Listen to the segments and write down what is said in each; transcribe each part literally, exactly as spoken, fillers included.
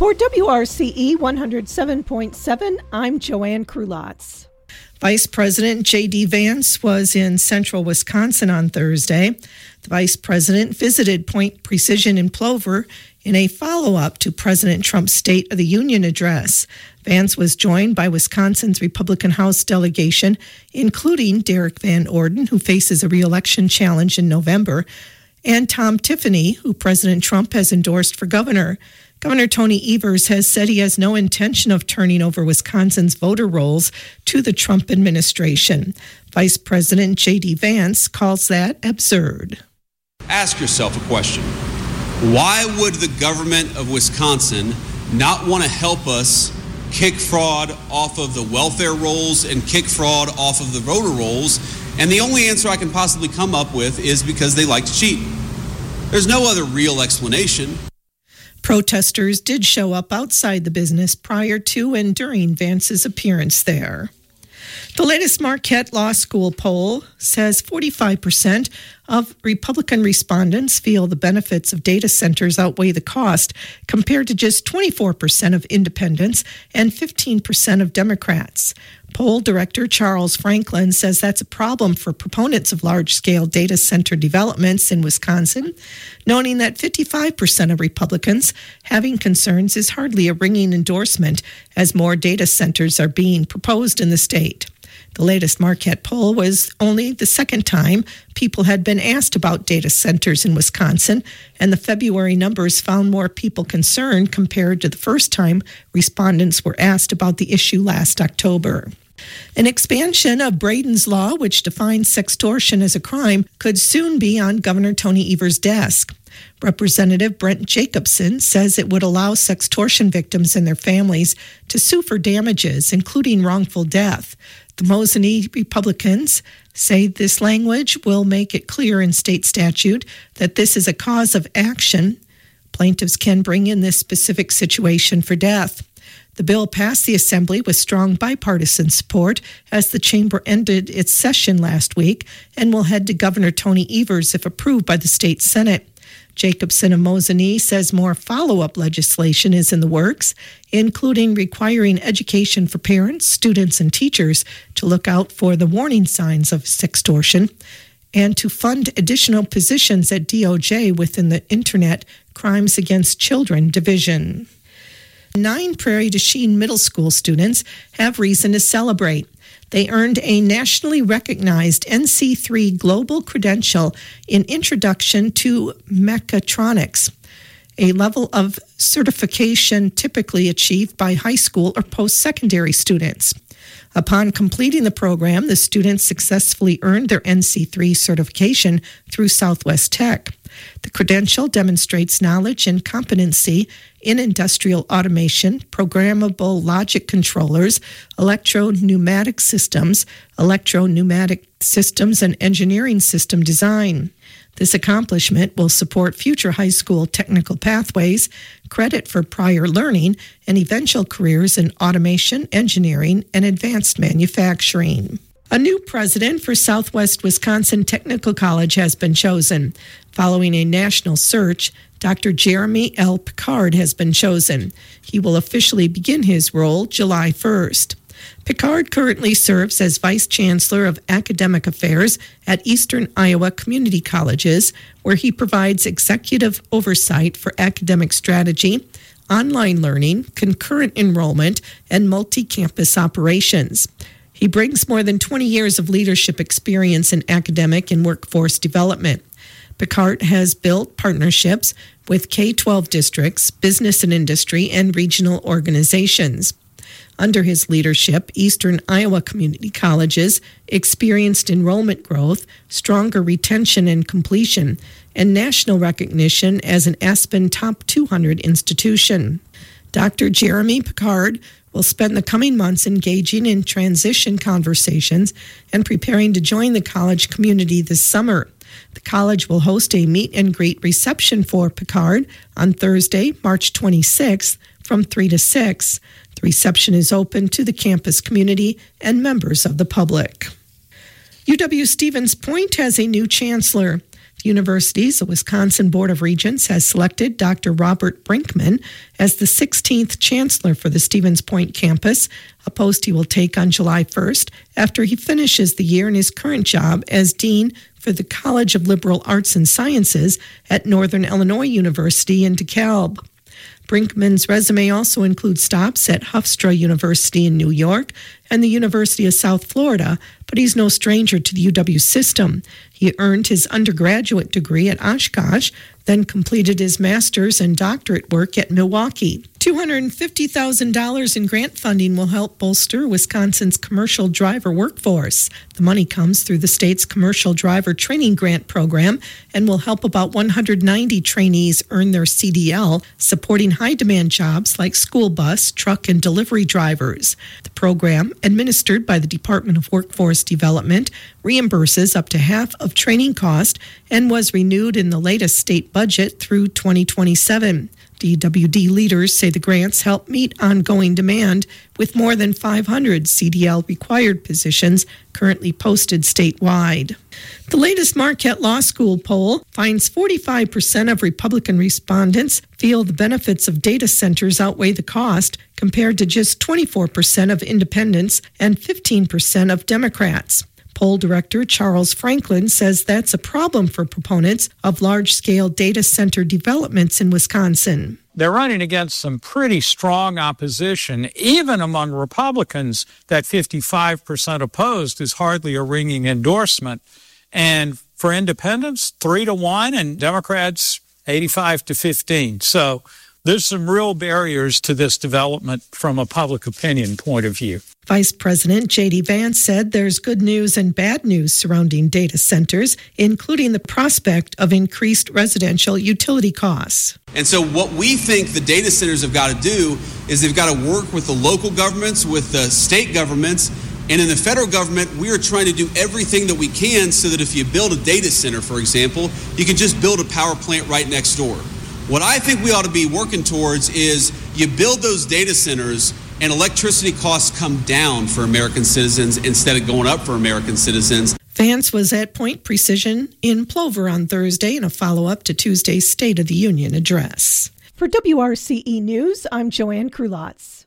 For W R C E one oh seven point seven, I'm Joanne Krulotz. Vice President J D Vance was in central Wisconsin on Thursday. The vice president visited Point Precision in Plover in a follow-up to President Trump's State of the Union address. Vance was joined by Wisconsin's Republican House delegation, including Derek Van Orden, who faces a re-election challenge in November, and Tom Tiffany, who President Trump has endorsed for governor. Governor Tony Evers has said he has no intention of turning over Wisconsin's voter rolls to the Trump administration. Vice President J D Vance calls that absurd. Ask yourself a question. Why would the government of Wisconsin not want to help us kick fraud off of the welfare rolls and kick fraud off of the voter rolls? And the only answer I can possibly come up with is because they like to cheat. There's no other real explanation. Protesters did show up outside the business prior to and during Vance's appearance there. The latest Marquette Law School poll says forty-five percent of Republican respondents feel the benefits of data centers outweigh the cost, compared to just twenty-four percent of independents and fifteen percent of Democrats. Poll director Charles Franklin says that's a problem for proponents of large-scale data center developments in Wisconsin, noting that fifty-five percent of Republicans having concerns is hardly a ringing endorsement as more data centers are being proposed in the state. The latest Marquette poll was only the second time people had been asked about data centers in Wisconsin, and the February numbers found more people concerned compared to the first time respondents were asked about the issue last October. An expansion of Braden's Law, which defines sextortion as a crime, could soon be on Governor Tony Evers' desk. Representative Brent Jacobson says it would allow sextortion victims and their families to sue for damages, including wrongful death. The Mosinee Republicans say this language will make it clear in state statute that this is a cause of action. Plaintiffs can bring in this specific situation for death. The bill passed the Assembly with strong bipartisan support as the chamber ended its session last week and will head to Governor Tony Evers if approved by the state Senate. Jacobson of Mosinee says more follow-up legislation is in the works, including requiring education for parents, students, and teachers to look out for the warning signs of sextortion, and to fund additional positions at D O J within the Internet Crimes Against Children Division. Nine Prairie du Chien middle school students have reason to celebrate. They earned a nationally recognized N C three Global Credential in Introduction to Mechatronics, a level of certification typically achieved by high school or post-secondary students. Upon completing the program, the students successfully earned their N C three certification through Southwest Tech. The credential demonstrates knowledge and competency in industrial automation, programmable logic controllers, electro-pneumatic systems, electro-pneumatic systems, and engineering system design. This accomplishment will support future high school technical pathways, credit for prior learning, and eventual careers in automation, engineering, and advanced manufacturing. A new president for Southwest Wisconsin Technical College has been chosen. Following a national search, Doctor Jeremy L. Picard has been chosen. He will officially begin his role July first. Picard currently serves as Vice Chancellor of Academic Affairs at Eastern Iowa Community Colleges, where he provides executive oversight for academic strategy, online learning, concurrent enrollment, and multi-campus operations. He brings more than twenty years of leadership experience in academic and workforce development. Picard has built partnerships with K twelve districts, business and industry, and regional organizations. Under his leadership, Eastern Iowa Community Colleges experienced enrollment growth, stronger retention and completion, and national recognition as an Aspen Top two hundred institution. Doctor Jeremy Picard will spend the coming months engaging in transition conversations and preparing to join the college community this summer. The college will host a meet and greet reception for Picard on Thursday, March twenty-sixth from three to six. The reception is open to the campus community and members of the public. U W Stevens Point has a new chancellor. Universities, the Wisconsin Board of Regents has selected Doctor Robert Brinkman as the sixteenth chancellor for the Stevens Point campus, a post he will take on July first after he finishes the year in his current job as dean for the College of Liberal Arts and Sciences at Northern Illinois University in DeKalb. Brinkman's resume also includes stops at Hofstra University in New York and the University of South Florida, but he's no stranger to the U W system. He earned his undergraduate degree at Oshkosh, then completed his master's and doctorate work at Milwaukee. two hundred fifty thousand dollars in grant funding will help bolster Wisconsin's commercial driver workforce. The money comes through the state's Commercial Driver Training Grant Program and will help about one hundred ninety trainees earn their C D L, supporting high-demand jobs like school bus, truck, and delivery drivers. The program, administered by the Department of Workforce Development, reimburses up to half of training cost and was renewed in the latest state budget through twenty twenty-seven. D W D leaders say the grants help meet ongoing demand, with more than five hundred C D L required positions currently posted statewide. The latest Marquette Law School poll finds forty-five percent of Republican respondents feel the benefits of data centers outweigh the cost, compared to just twenty-four percent of independents and fifteen percent of Democrats. Poll director Charles Franklin says that's a problem for proponents of large-scale data center developments in Wisconsin. They're running against some pretty strong opposition. Even among Republicans, that fifty-five percent opposed is hardly a ringing endorsement. And for independents, three to one, and Democrats, eighty-five to fifteen. So there's some real barriers to this development from a public opinion point of view. Vice President J D. Vance said there's good news and bad news surrounding data centers, including the prospect of increased residential utility costs. And so what we think the data centers have got to do is they've got to work with the local governments, with the state governments, and in the federal government, we are trying to do everything that we can so that if you build a data center, for example, you can just build a power plant right next door. What I think we ought to be working towards is you build those data centers and electricity costs come down for American citizens instead of going up for American citizens. Vance was at Point Precision in Plover on Thursday in a follow-up to Tuesday's State of the Union address. For W R C E News, I'm Joanne Krulotz.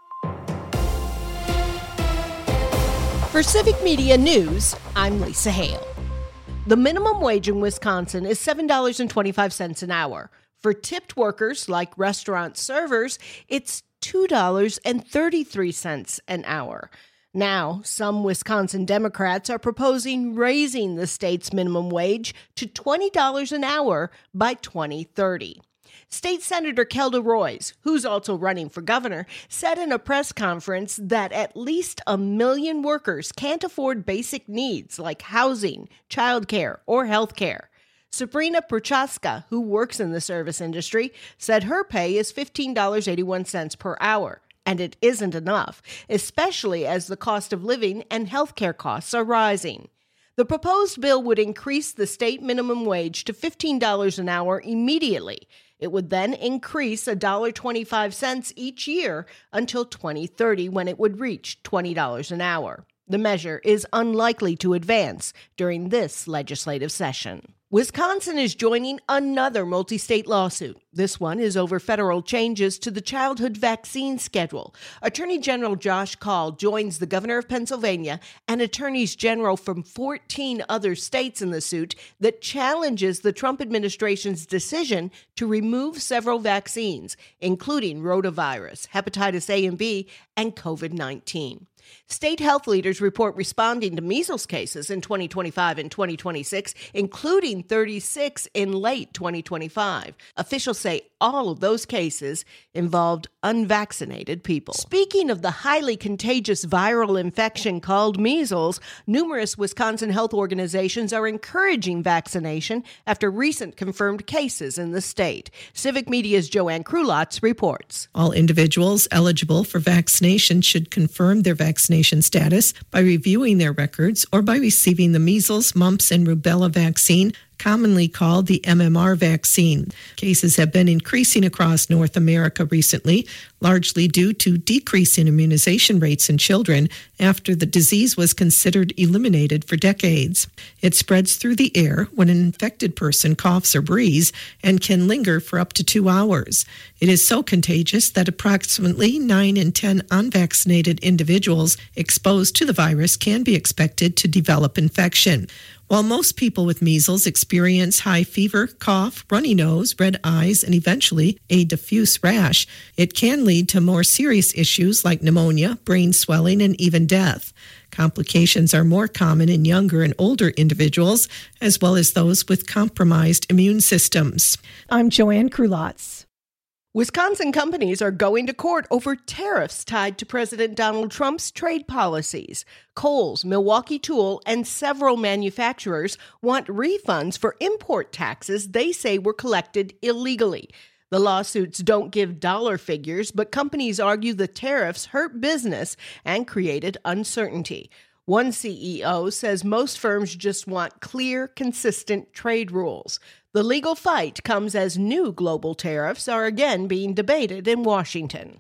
For Civic Media News, I'm Lisa Hale. The minimum wage in Wisconsin is seven dollars and twenty-five cents an hour. For tipped workers like restaurant servers, it's two dollars and thirty-three cents an hour. Now, some Wisconsin Democrats are proposing raising the state's minimum wage to twenty dollars an hour by twenty thirty. State Senator Kelda Roys, who's also running for governor, said in a press conference that at least a million workers can't afford basic needs like housing, childcare, or health care. Sabrina Prochaska, who works in the service industry, said her pay is fifteen dollars and eighty-one cents per hour, and it isn't enough, especially as the cost of living and healthcare costs are rising. The proposed bill would increase the state minimum wage to fifteen dollars an hour immediately. It would then increase one dollar and twenty-five cents each year until twenty thirty, when it would reach twenty dollars an hour. The measure is unlikely to advance during this legislative session. Wisconsin is joining another multi-state lawsuit. This one is over federal changes to the childhood vaccine schedule. Attorney General Josh Kaul joins the governor of Pennsylvania and attorneys general from fourteen other states in the suit that challenges the Trump administration's decision to remove several vaccines, including rotavirus, hepatitis A and B, and covid nineteen. State health leaders report responding to measles cases in twenty twenty-five and twenty twenty-six, including thirty-six in late twenty twenty-five. Officials say all of those cases involved unvaccinated people. Speaking of the highly contagious viral infection called measles, numerous Wisconsin health organizations are encouraging vaccination after recent confirmed cases in the state. Civic Media's Joanne Krulotz reports. All individuals eligible for vaccination should confirm their vaccination status by reviewing their records or by receiving the measles, mumps, and rubella vaccine commonly called the M M R vaccine. Cases have been increasing across North America recently, largely due to decrease in immunization rates in children after the disease was considered eliminated for decades. It spreads through the air when an infected person coughs or breathes and can linger for up to two hours. It is so contagious that approximately nine in ten unvaccinated individuals exposed to the virus can be expected to develop infection. While most people with measles experience high fever, cough, runny nose, red eyes, and eventually a diffuse rash, it can lead to more serious issues like pneumonia, brain swelling, and even death. Complications are more common in younger and older individuals, as well as those with compromised immune systems. I'm Joanne Krulotz. Wisconsin companies are going to court over tariffs tied to President Donald Trump's trade policies. Kohl's, Milwaukee Tool, and several manufacturers want refunds for import taxes they say were collected illegally. The lawsuits don't give dollar figures, but companies argue the tariffs hurt business and created uncertainty. One C E O says most firms just want clear, consistent trade rules. The legal fight comes as new global tariffs are again being debated in Washington.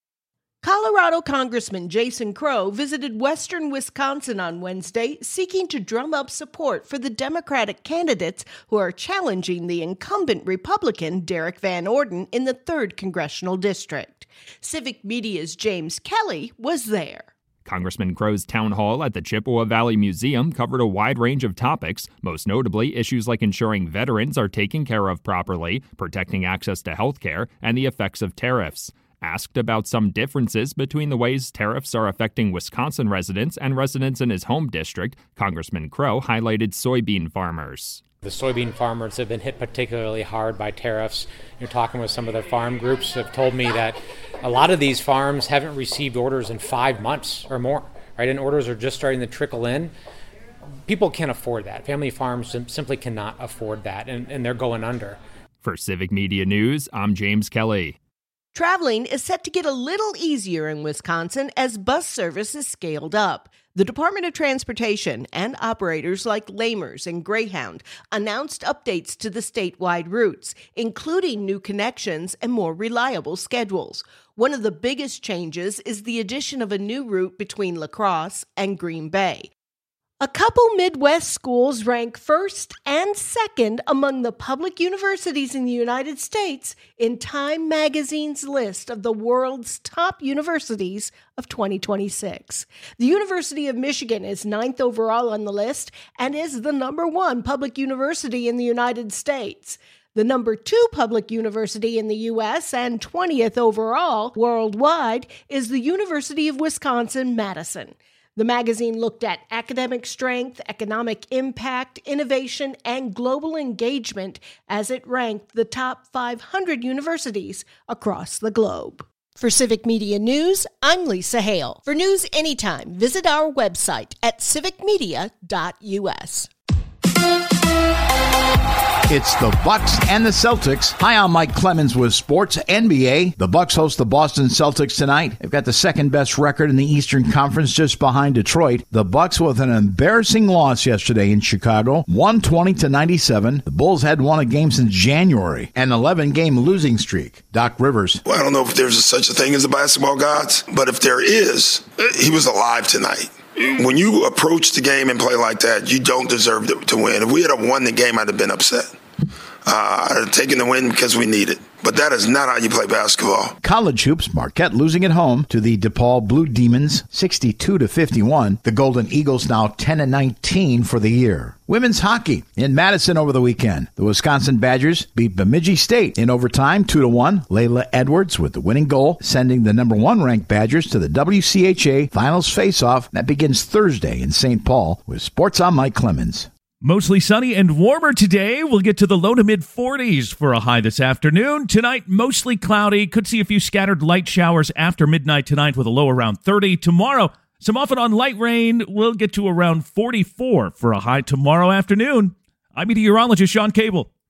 Colorado Congressman Jason Crow visited western Wisconsin on Wednesday, seeking to drum up support for the Democratic candidates who are challenging the incumbent Republican Derek Van Orden in the third Congressional District. Civic Media's James Kelly was there. Congressman Crow's town hall at the Chippewa Valley Museum covered a wide range of topics, most notably issues like ensuring veterans are taken care of properly, protecting access to health care, and the effects of tariffs. Asked about some differences between the ways tariffs are affecting Wisconsin residents and residents in his home district, Congressman Crow highlighted soybean farmers. The soybean farmers have been hit particularly hard by tariffs. You're talking with some of the farm groups have told me that a lot of these farms haven't received orders in five months or more, right? And orders are just starting to trickle in. People can't afford that. Family farms simply cannot afford that, and, and they're going under. For Civic Media News, I'm James Kelly. Traveling is set to get a little easier in Wisconsin as bus service is scaled up. The Department of Transportation and operators like Lamers and Greyhound announced updates to the statewide routes, including new connections and more reliable schedules. One of the biggest changes is the addition of a new route between La Crosse and Green Bay. A couple Midwest schools rank first and second among the public universities in the United States in Time Magazine's list of the world's top universities of twenty twenty-six. The University of Michigan is ninth overall on the list and is the number one public university in the United States. The number two public university in the U S and twentieth overall worldwide is the University of Wisconsin-Madison. The magazine looked at academic strength, economic impact, innovation, and global engagement as it ranked the top five hundred universities across the globe. For Civic Media News, I'm Lisa Hale. For news anytime, visit our website at civic media dot u s. It's the Bucks and the Celtics. Hi, I'm Mike Clemens with Sports N B A. The Bucks host the Boston Celtics tonight. They've got the second best record in the Eastern Conference, just behind Detroit. The Bucks with an embarrassing loss yesterday in Chicago, one twenty to ninety-seven. The Bulls hadn't won a game since January, an eleven-game losing streak. Doc Rivers. Well, I don't know if there's such a thing as the basketball gods, but if there is, he was alive tonight. When you approach the game and play like that, you don't deserve to, to win. If we had won the game, I'd have been upset. Uh, I'd have taken the win because we need it. But that is not how you play basketball. College hoops, Marquette losing at home to the DePaul Blue Demons, sixty-two to fifty-one. The Golden Eagles now ten and nineteen for the year. Women's hockey in Madison over the weekend. The Wisconsin Badgers beat Bemidji State in overtime, two to one. Layla Edwards with the winning goal, sending the number one ranked Badgers to the W C H A Finals face-off. That begins Thursday in Saint Paul. With Sports, I'm Mike Clemens. Mostly sunny and warmer today. We'll get to the low to mid forties for a high this afternoon. Tonight, mostly cloudy. Could see a few scattered light showers after midnight tonight with a low around thirty. Tomorrow, some off and on light rain. We'll get to around forty-four for a high tomorrow afternoon. I'm meteorologist Sean Cable.